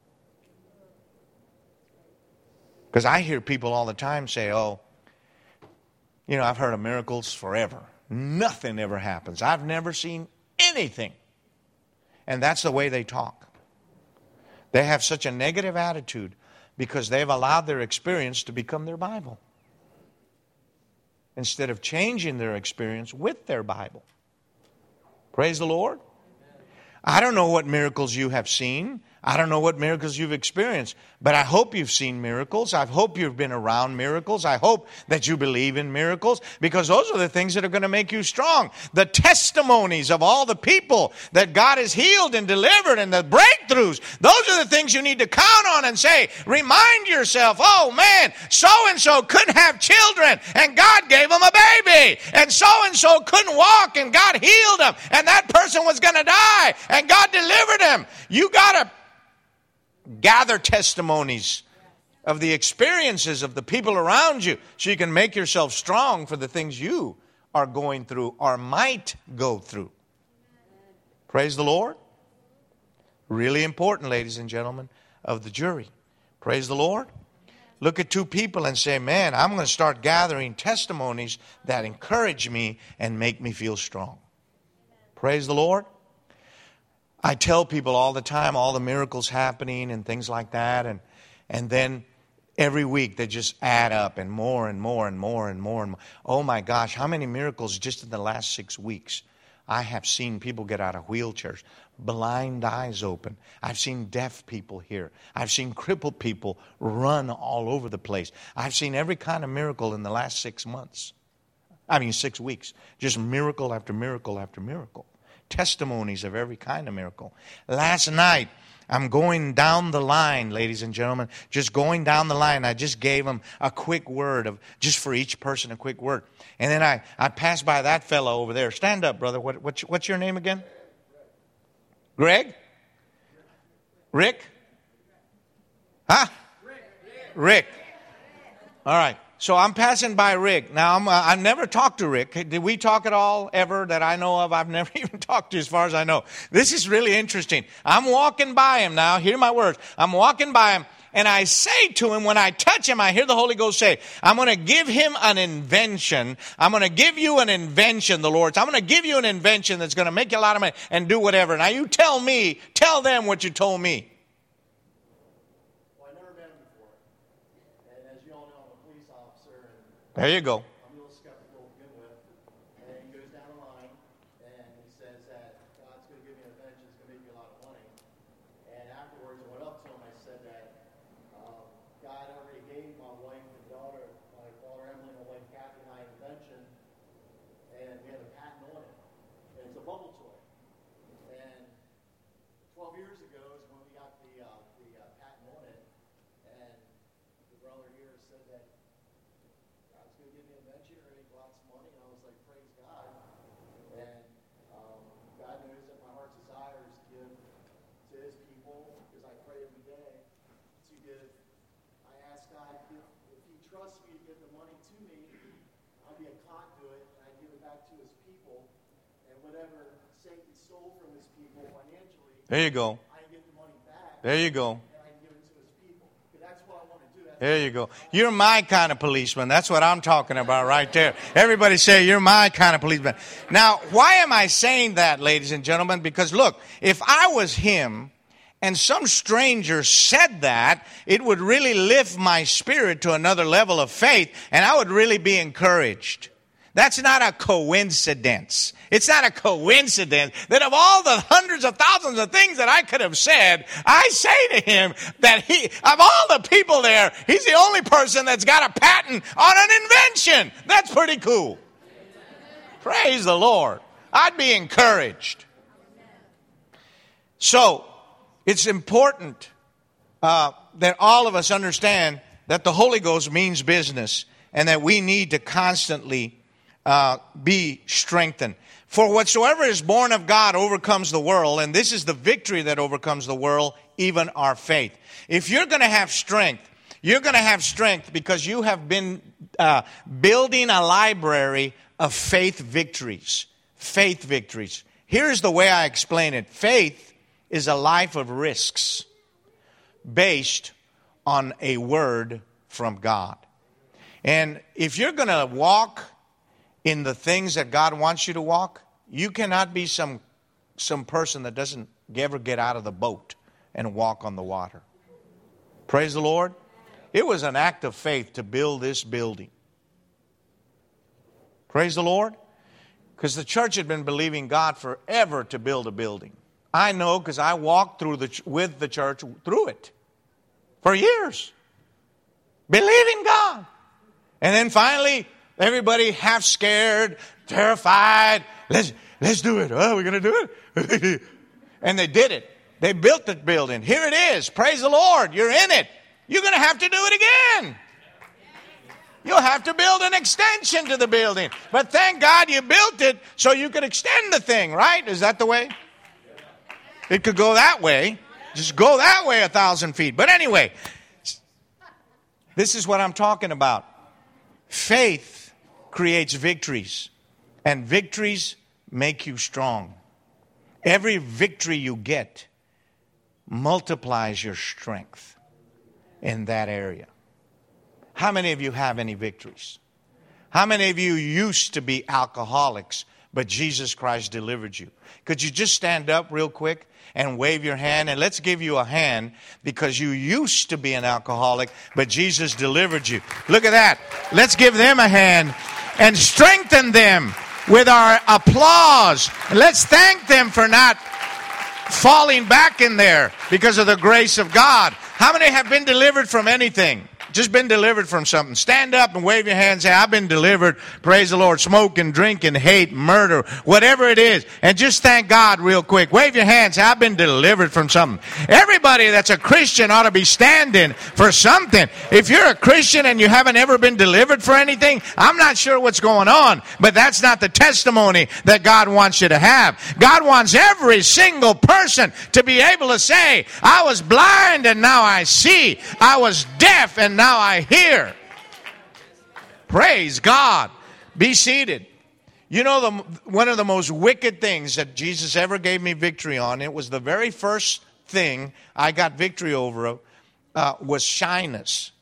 Because I hear people all the time say, oh, you know, I've heard of miracles forever. Nothing ever happens. I've never seen anything. And that's the way they talk. They have such a negative attitude because they've allowed their experience to become their Bible, instead of changing their experience with their Bible. Praise the Lord. I don't know what miracles you have seen. I don't know what miracles you've experienced, but I hope you've seen miracles. I hope you've been around miracles. I hope that you believe in miracles, because those are the things that are going to make you strong. The testimonies of all the people that God has healed and delivered, and the breakthroughs, those are the things you need to count on and say, remind yourself, oh man, so-and-so couldn't have children and God gave them a baby. And so-and-so couldn't walk and God healed them. And that person was going to die and God delivered him. You got to gather testimonies of the experiences of the people around you so you can make yourself strong for the things you are going through or might go through. Praise the Lord. Really important, ladies and gentlemen of the jury. Praise the Lord. Look at two people and say, man, I'm going to start gathering testimonies that encourage me and make me feel strong. Praise the Lord. I tell people all the time, all the miracles happening and things like that. And, and then every week they just add up and more and more and more and more and more. Oh my gosh, how many miracles just in the last six weeks. I have seen people get out of wheelchairs, blind eyes open. I've seen deaf people here. I've seen crippled people run all over the place. I've seen every kind of miracle in the last six months. I mean six weeks. Just miracle after miracle after miracle. Testimonies of every kind of miracle. Last night, I'm going down the line, ladies and gentlemen, just going down the line. I just gave them a quick word of just for each person, a quick word. And then I, I passed by that fellow over there. Stand up, brother. What, what's, what's your name again? Greg? Rick? Huh? Rick. All right. So I'm passing by Rick. Now, I'm, uh, I've never talked to Rick. Did we talk at all ever that I know of? I've never even talked to as far as I know. This is really interesting. I'm walking by him now. Hear my words. I'm walking by him, and I say to him, when I touch him, I hear the Holy Ghost say, I'm going to give him an invention. I'm going to give you an invention, the Lord. I'm going to give you an invention that's going to make you a lot of money and do whatever. Now, you tell me, tell them what you told me. There you go. I'm a little skeptical to begin with. And he goes down the line, and he says that God's going to give me an invention that's going to make me a lot of money. And afterwards, I went up to him. I said that um, God already gave my wife and daughter, my daughter Emily, my wife Kathy, and I an invention, and we have a patent on it. And it's a bubble toy. And twelve years ago is when we got the uh, the uh, patent on it. And the brother here said that God's going to give me an invention or make lots of money. And I was like, praise God. And um, God knows that my heart's desire is to give to his people, because I pray every day to give. I ask God if, if he trusts me to give the money to me, I'll be a conduit, and I give it back to his people. And whatever Satan stole from his people financially, There you go. I get the money back. There you go. There you go. You're my kind of policeman. That's what I'm talking about right there. Everybody say, you're my kind of policeman. Now, why am I saying that, ladies and gentlemen? Because look, if I was him and some stranger said that, it would really lift my spirit to another level of faith, and I would really be encouraged. That's not a coincidence. It's not a coincidence that of all the hundreds of thousands of things that I could have said, I say to him that he, of all the people there, he's the only person that's got a patent on an invention. That's pretty cool. Praise the Lord. I'd be encouraged. So, it's important uh, that all of us understand that the Holy Ghost means business, and that we need to constantly Uh, be strengthened. For whatsoever is born of God overcomes the world, and this is the victory that overcomes the world, even our faith. If you're going to have strength, you're going to have strength because you have been uh, building a library of faith victories. Faith victories. Here's the way I explain it. Faith is a life of risks based on a word from God. And if you're going to walk in the things that God wants you to walk, you cannot be some some person that doesn't ever get out of the boat and walk on the water. Praise the Lord. It was an act of faith to build this building. Praise the Lord. Because the church had been believing God forever to build a building. I know because I walked through the ch- with the church through it for years. Believing God. And then finally, everybody half scared, terrified. Let's, let's do it. Oh, we're going to do it? And they did it. They built the building. Here it is. Praise the Lord. You're in it. You're going to have to do it again. You'll have to build an extension to the building. But thank God you built it so you could extend the thing, right? Is that the way? It could go that way. Just go that way a thousand feet. But anyway, this is what I'm talking about. Faith creates victories, and victories make you strong. Every victory you get multiplies your strength in that area. How many of you have any victories? How many of you used to be alcoholics, but Jesus Christ delivered you? Could you just stand up real quick and wave your hand? And let's give you a hand because you used to be an alcoholic, but Jesus delivered you. Look at that. Let's give them a hand and strengthen them with our applause. Let's thank them for not falling back in there because of the grace of God. How many have been delivered from anything? Just been delivered from something. Stand up and wave your hands. Say, I've been delivered. Praise the Lord. Smoking, drinking, hate, murder, whatever it is. And just thank God real quick. Wave your hands. Say, I've been delivered from something. Everybody that's a Christian ought to be standing for something. If you're a Christian and you haven't ever been delivered for anything, I'm not sure what's going on. But that's not the testimony that God wants you to have. God wants every single person to be able to say, I was blind and now I see. I was deaf and now Now I hear. Praise God. Be seated. You know, the, one of the most wicked things that Jesus ever gave me victory on, it was the very first thing I got victory over, uh, was shyness.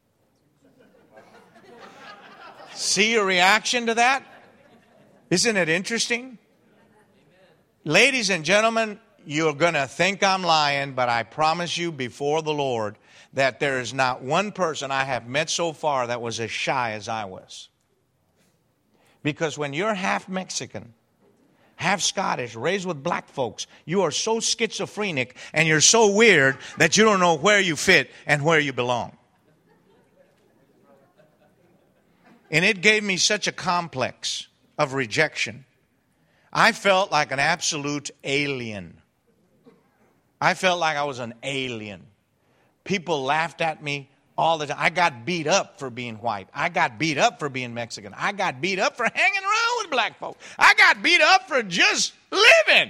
See your reaction to that? Isn't it interesting? Ladies and gentlemen, you're going to think I'm lying, but I promise you before the Lord that there is not one person I have met so far that was as shy as I was. Because when you're half Mexican, half Scottish, raised with black folks, you are so schizophrenic and you're so weird that you don't know where you fit and where you belong. And it gave me such a complex of rejection. I felt like an absolute alien. I felt like I was an alien. People laughed at me all the time. I got beat up for being white. I got beat up for being Mexican. I got beat up for hanging around with black folks. I got beat up for just living.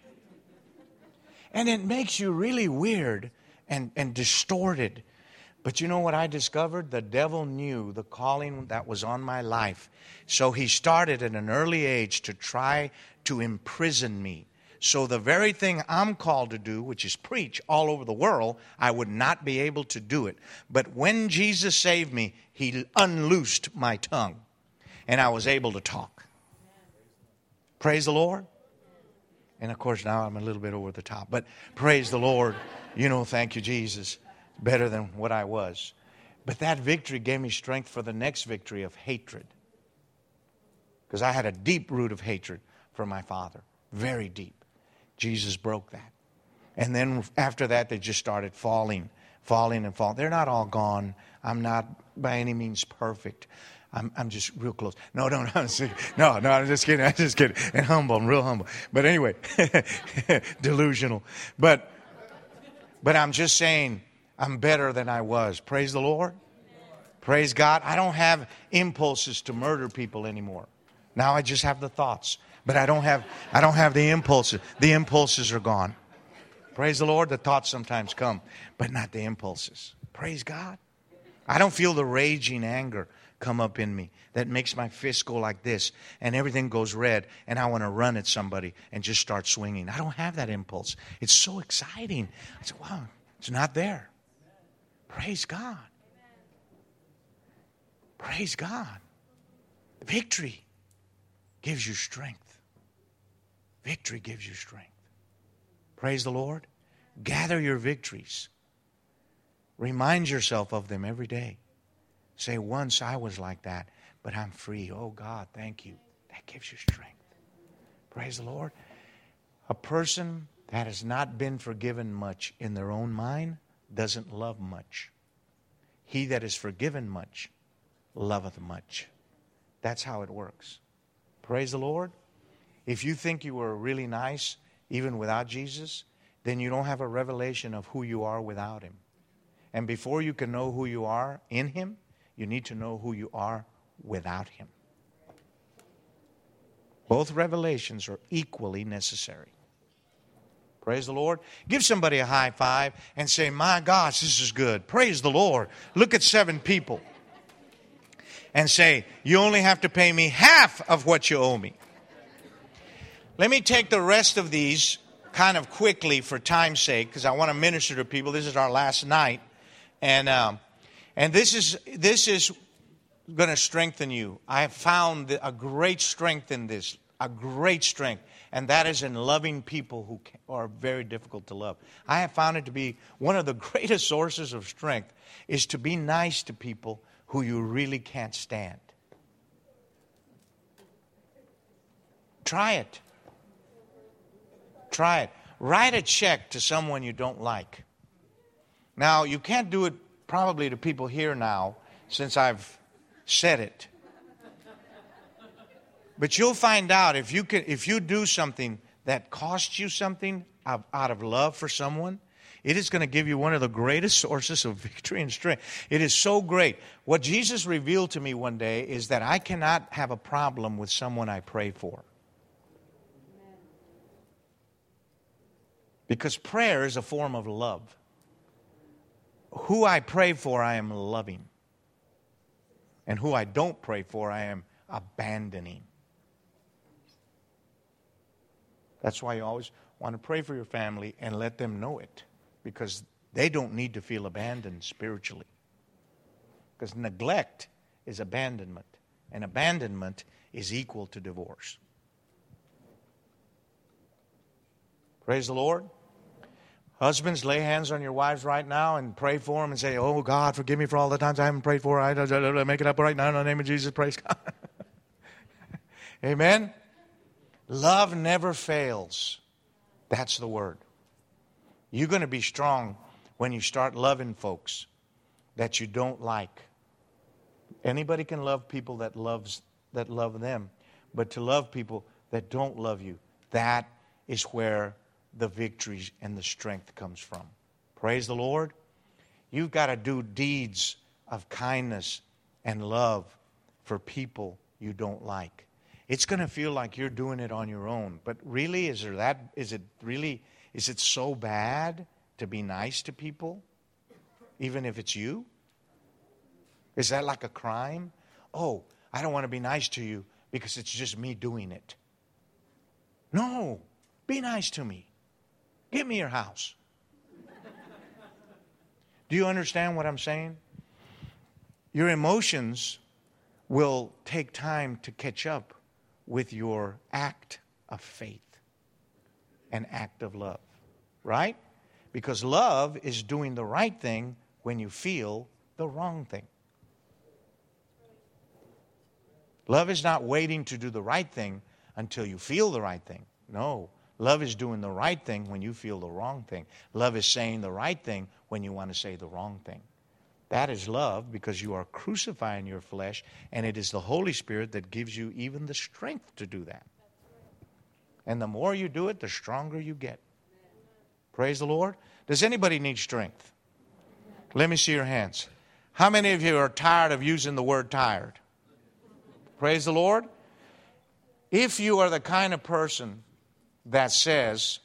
And it makes you really weird and, and distorted. But you know what I discovered? The devil knew the calling that was on my life. So he started at an early age to try to imprison me. So the very thing I'm called to do, which is preach all over the world, I would not be able to do it. But when Jesus saved me, he unloosed my tongue, and I was able to talk. Praise the Lord. And of course, now I'm a little bit over the top. But praise the Lord. You know, thank you, Jesus. Better than what I was. But that victory gave me strength for the next victory of hatred. Because I had a deep root of hatred for my father. Very deep. Jesus broke that. And then after that, they just started falling, falling and falling. They're not all gone. I'm not by any means perfect. I'm, I'm just real close. No, no, no, no, no, I'm just kidding. I'm just kidding. And humble. I'm real humble. But anyway, delusional. But, but I'm just saying I'm better than I was. Praise the Lord. Praise God. I don't have impulses to murder people anymore. Now I just have the thoughts. But I don't have I don't have the impulses. The impulses are gone. Praise the Lord. The thoughts sometimes come, but not the impulses. Praise God. I don't feel the raging anger come up in me that makes my fist go like this and everything goes red and I want to run at somebody and just start swinging. I don't have that impulse. It's so exciting. I said, wow, it's not there. Praise God. Praise God. Victory gives you strength. Victory gives you strength. Praise the Lord. Gather your victories. Remind yourself of them every day. Say, once I was like that, but I'm free. Oh, God, thank you. That gives you strength. Praise the Lord. A person that has not been forgiven much in their own mind doesn't love much. He that is forgiven much loveth much. That's how it works. Praise the Lord. If you think you were really nice even without Jesus, then you don't have a revelation of who you are without Him. And before you can know who you are in Him, you need to know who you are without Him. Both revelations are equally necessary. Praise the Lord. Give somebody a high five and say, my gosh, this is good. Praise the Lord. Look at seven people. And say, you only have to pay me half of what you owe me. Let me take the rest of these kind of quickly for time's sake, because I want to minister to people. This is our last night. And um, and this is this is going to strengthen you. I have found a great strength in this, a great strength. And that is in loving people who are very difficult to love. I have found it to be one of the greatest sources of strength is to be nice to people who you really can't stand. Try it. Try it. Write a check to someone you don't like. Now, you can't do it probably to people here now since I've said it. But you'll find out if you can, if you do something that costs you something out of love for someone, it is going to give you one of the greatest sources of victory and strength. It is so great. What Jesus revealed to me one day is that I cannot have a problem with someone I pray for. Because prayer is a form of love. Who I pray for, I am loving. And who I don't pray for, I am abandoning. That's why you always want to pray for your family and let them know it. Because they don't need to feel abandoned spiritually. Because neglect is abandonment. And abandonment is equal to divorce. Praise the Lord. Husbands, lay hands on your wives right now and pray for them and say, oh, God, forgive me for all the times I haven't prayed for her. I make it up right now in the name of Jesus. Praise God. Amen. Love never fails. That's the word. You're going to be strong when you start loving folks that you don't like. Anybody can love people that loves that love them, but to love people that don't love you, that is where the victory and the strength comes from. Praise the Lord. You've got to do deeds of kindness and love for people you don't like. It's going to feel like you're doing it on your own. But really, is there that? Is it really? Is it so bad to be nice to people, even if it's you? Is that like a crime? Oh, I don't want to be nice to you because it's just me doing it. No, be nice to me. Give me your house. Do you understand what I'm saying? Your emotions will take time to catch up with your act of faith, an act of love, right? Because love is doing the right thing when you feel the wrong thing. Love is not waiting to do the right thing until you feel the right thing. No, love is doing the right thing when you feel the wrong thing. Love is saying the right thing when you want to say the wrong thing. That is love, because you are crucifying your flesh, and it is the Holy Spirit that gives you even the strength to do that. And the more you do it, the stronger you get. Praise the Lord. Does anybody need strength? Let me see your hands. How many of you are tired of using the word tired? Praise the Lord. If you are the kind of person that says,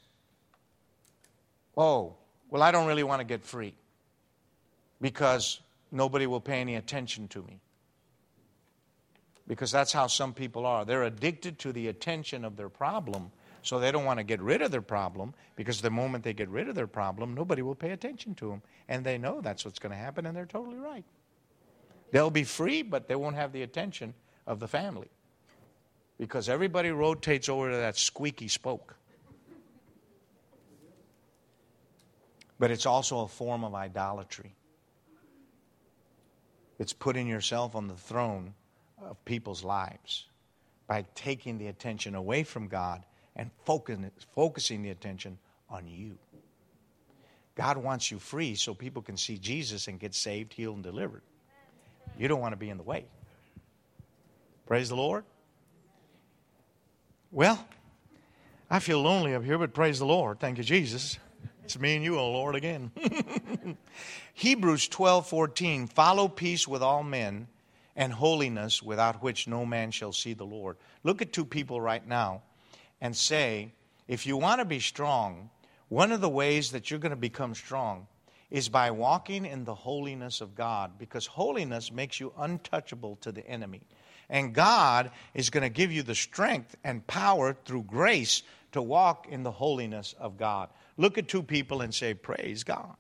oh, well, I don't really want to get free because nobody will pay any attention to me. Because that's how some people are. They're addicted to the attention of their problem, so they don't want to get rid of their problem, because the moment they get rid of their problem, nobody will pay attention to them. And they know that's what's going to happen, and they're totally right. They'll be free, but they won't have the attention of the family, because everybody rotates over to that squeaky spoke. But it's also a form of idolatry. It's putting yourself on the throne of people's lives by taking the attention away from God and focusing the attention on you. God wants you free so people can see Jesus and get saved, healed, and delivered. You don't want to be in the way. Praise the Lord. Well, I feel lonely up here, but praise the Lord. Thank you, Jesus. It's me and you, oh Lord, again. Hebrews twelve fourteen, follow peace with all men and holiness, without which no man shall see the Lord. Look at two people right now and say, if you want to be strong, one of the ways that you're going to become strong is by walking in the holiness of God, because holiness makes you untouchable to the enemy. And God is going to give you the strength and power through grace to walk in the holiness of God. Look at two people and say, praise God.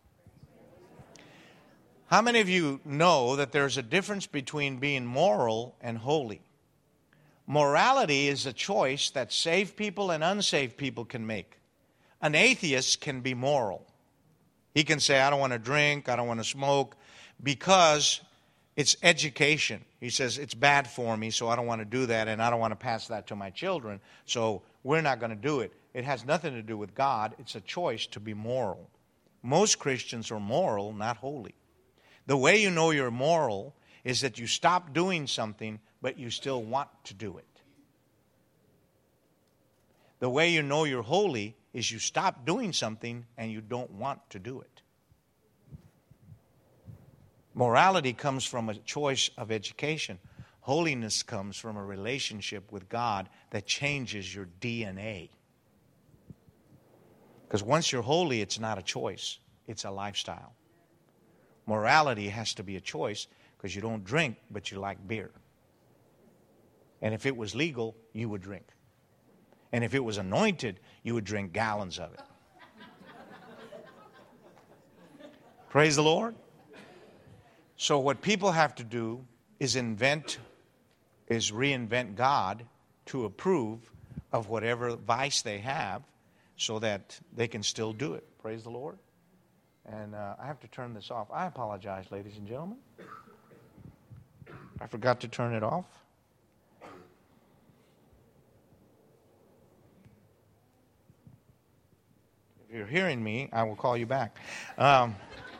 How many of you know that there's a difference between being moral and holy? Morality is a choice that saved people and unsaved people can make. An atheist can be moral. He can say, I don't want to drink, I don't want to smoke, because it's education. He says, it's bad for me, so I don't want to do that, and I don't want to pass that to my children, so we're not going to do it. It has nothing to do with God. It's a choice to be moral. Most Christians are moral, not holy. The way you know you're moral is that you stop doing something, but you still want to do it. The way you know you're holy is you stop doing something and you don't want to do it. Morality comes from a choice of education. Holiness comes from a relationship with God that changes your D N A. Because once you're holy, it's not a choice. It's a lifestyle. Morality has to be a choice, because you don't drink, but you like beer. And if it was legal, you would drink. And if it was anointed, you would drink gallons of it. Praise the Lord. So what people have to do is invent, is reinvent God to approve of whatever vice they have so that they can still do it. Praise the Lord. And uh, I have to turn this off. I apologize, ladies and gentlemen. I forgot to turn it off. If you're hearing me, I will call you back. Um,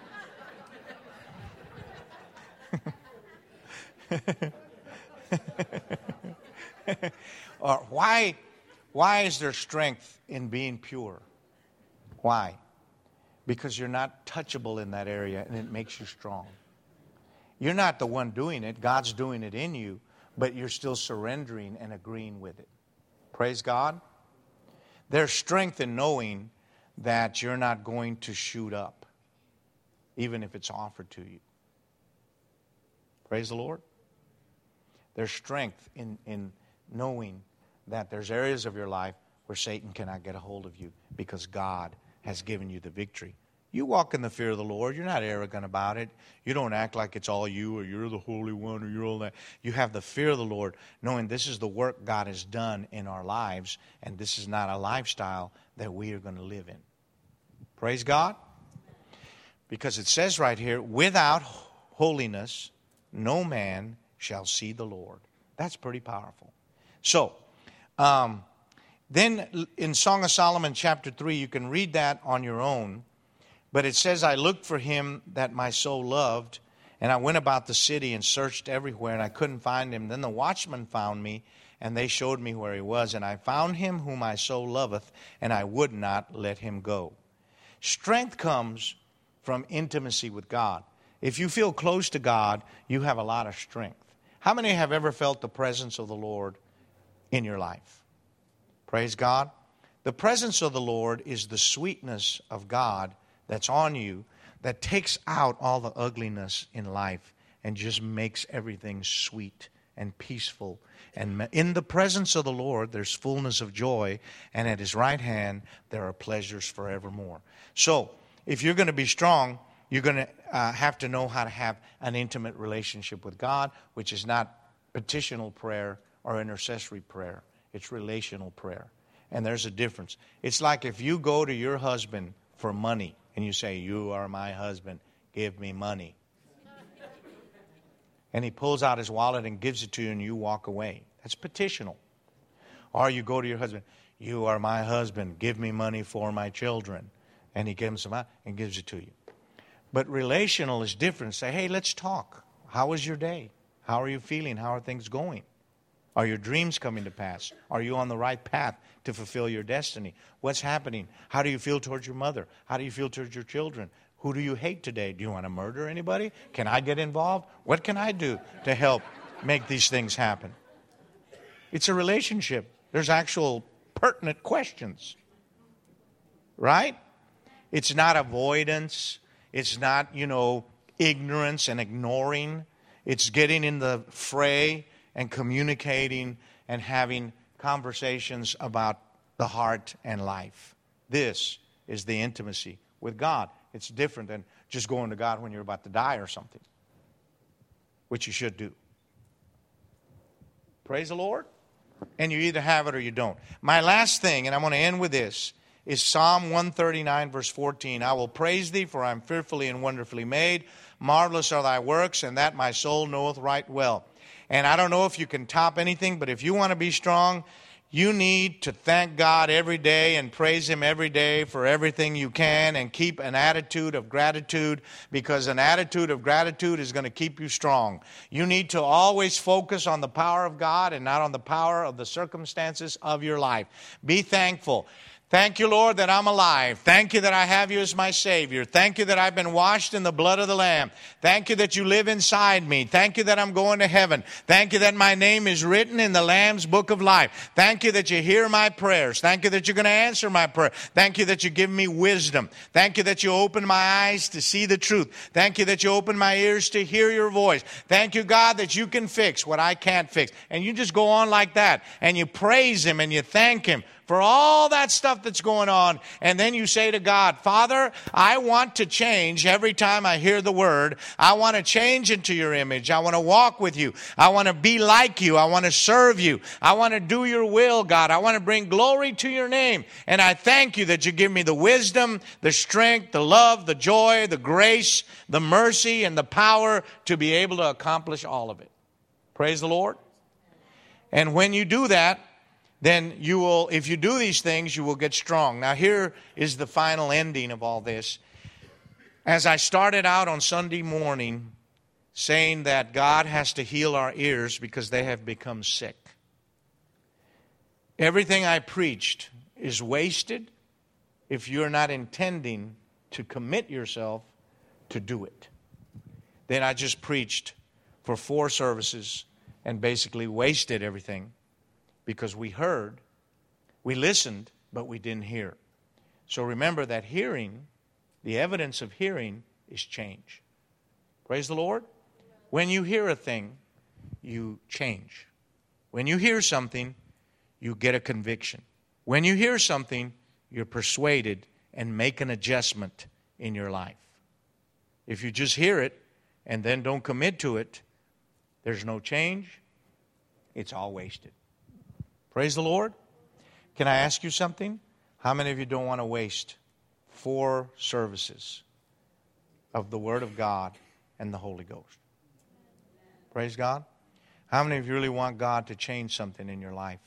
or why, why is there strength in being pure? Why? Because you're not touchable in that area, and it makes you strong. You're not the one doing it. God's doing it in you, but you're still surrendering and agreeing with it. Praise God. There's strength in knowing that you're not going to shoot up, even if it's offered to you. Praise the Lord. There's strength in, in knowing that there's areas of your life where Satan cannot get a hold of you, because God has given you the victory. You walk in the fear of the Lord. You're not arrogant about it. You don't act like it's all you, or you're the Holy One, or you're all that. You have the fear of the Lord, knowing this is the work God has done in our lives, and this is not a lifestyle that we are going to live in. Praise God. Because it says right here, without holiness, no man shall see the Lord. That's pretty powerful. So, um, then in Song of Solomon chapter three, you can read that on your own. But it says, I looked for him that my soul loved, and I went about the city and searched everywhere, and I couldn't find him. Then the watchmen found me, and they showed me where he was. And I found him whom my soul loveth, and I would not let him go. Strength comes from intimacy with God. If you feel close to God, you have a lot of strength. How many have ever felt the presence of the Lord in your life? Praise God. The presence of the Lord is the sweetness of God that's on you, that takes out all the ugliness in life and just makes everything sweet and peaceful. And in the presence of the Lord, there's fullness of joy, and at his right hand, there are pleasures forevermore. So, if you're going to be strong, you're going to uh, have to know how to have an intimate relationship with God, which is not petitional prayer or intercessory prayer. It's relational prayer. And there's a difference. It's like if you go to your husband for money, and you say, you are my husband, give me money. And he pulls out his wallet and gives it to you, and you walk away. That's petitional. Or you go to your husband, You are my husband. Give me money for my children. And he gives them out and gives it to you. But relational is different. Say, hey, let's talk. How was your day? How are you feeling? How are things going? Are your dreams coming to pass? Are you on the right path to fulfill your destiny? What's happening? How do you feel towards your mother? How do you feel towards your children? Who do you hate today? Do you want to murder anybody? Can I get involved? What can I do to help make these things happen? It's a relationship. There's actual pertinent questions. Right? It's not avoidance. It's not, you know, ignorance and ignoring. It's getting in the fray and communicating and having conversations about the heart and life. This is the intimacy with God. It's different than just going to God when you're about to die or something, which you should do. Praise the Lord. And you either have it or you don't. My last thing, and I'm going to end with this, is Psalm one thirty-nine, verse fourteen. I will praise thee, for I am fearfully and wonderfully made. Marvelous are thy works, and that my soul knoweth right well. And I don't know if you can top anything, but if you want to be strong, you need to thank God every day and praise Him every day for everything you can, and keep an attitude of gratitude, because an attitude of gratitude is going to keep you strong. You need to always focus on the power of God and not on the power of the circumstances of your life. Be thankful. Thank you, Lord, that I'm alive. Thank you that I have you as my Savior. Thank you that I've been washed in the blood of the Lamb. Thank you that you live inside me. Thank you that I'm going to heaven. Thank you that my name is written in the Lamb's book of life. Thank you that you hear my prayers. Thank you that you're going to answer my prayer. Thank you that you give me wisdom. Thank you that you open my eyes to see the truth. Thank you that you open my ears to hear your voice. Thank you, God, that you can fix what I can't fix. And you just go on like that. And you praise Him and you thank Him for all that stuff that's going on. And then you say to God, Father, I want to change every time I hear the word. I want to change into your image. I want to walk with you. I want to be like you. I want to serve you. I want to do your will, God. I want to bring glory to your name. And I thank you that you give me the wisdom, the strength, the love, the joy, the grace, the mercy, and the power to be able to accomplish all of it. Praise the Lord. And when you do that, then you will, if you do these things, you will get strong. Now here is the final ending of all this. As I started out on Sunday morning saying that God has to heal our ears because they have become sick. Everything I preached is wasted if you're not intending to commit yourself to do it. Then I just preached for four services and basically wasted everything. Because we heard, we listened, but we didn't hear. So remember that hearing, the evidence of hearing, is change. Praise the Lord. When you hear a thing, you change. When you hear something, you get a conviction. When you hear something, you're persuaded and make an adjustment in your life. If you just hear it and then don't commit to it, there's no change. It's all wasted. Praise the Lord. Can I ask you something? How many of you don't want to waste four services of the Word of God and the Holy Ghost? Praise God. How many of you really want God to change something in your life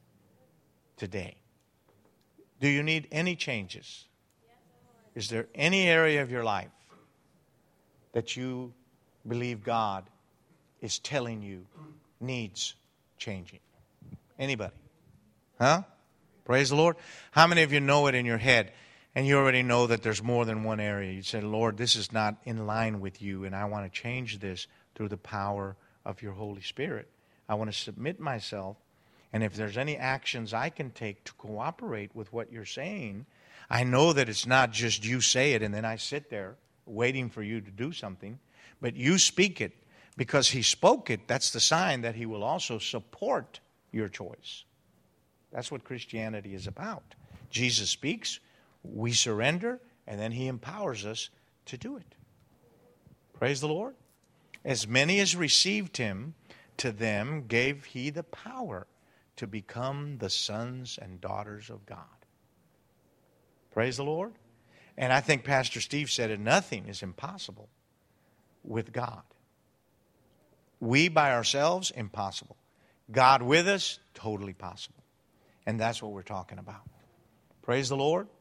today? Do you need any changes? Is there any area of your life that you believe God is telling you needs changing? Anybody? Huh? Praise the Lord. How many of you know it in your head and you already know that there's more than one area? You say, Lord, this is not in line with you and I want to change this through the power of your Holy Spirit. I want to submit myself, and if there's any actions I can take to cooperate with what you're saying, I know that it's not just you say it and then I sit there waiting for you to do something, but you speak it. Because He spoke it, that's the sign that He will also support your choice. That's what Christianity is about. Jesus speaks, we surrender, and then He empowers us to do it. Praise the Lord. As many as received Him, to them gave He the power to become the sons and daughters of God. Praise the Lord. And I think Pastor Steve said it, nothing is impossible with God. We by ourselves, impossible. God with us, totally possible. And that's what we're talking about. Praise the Lord.